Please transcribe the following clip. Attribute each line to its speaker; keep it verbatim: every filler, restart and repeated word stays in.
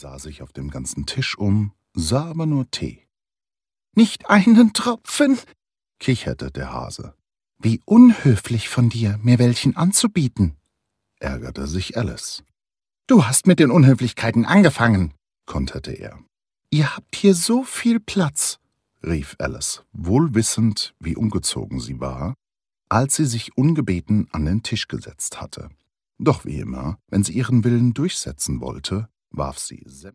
Speaker 1: sah sich auf dem ganzen Tisch um, sah aber nur Tee. »Nicht einen Tropfen?« kicherte der Hase. »Wie unhöflich von dir, mir welchen anzubieten«, ärgerte sich Alice. »Du hast mit den Unhöflichkeiten angefangen«, konterte er. »Ihr habt hier so viel Platz«, rief Alice, wohl wissend, wie ungezogen sie war, als sie sich ungebeten an den Tisch gesetzt hatte. Doch wie immer, wenn sie ihren Willen durchsetzen wollte, warf sie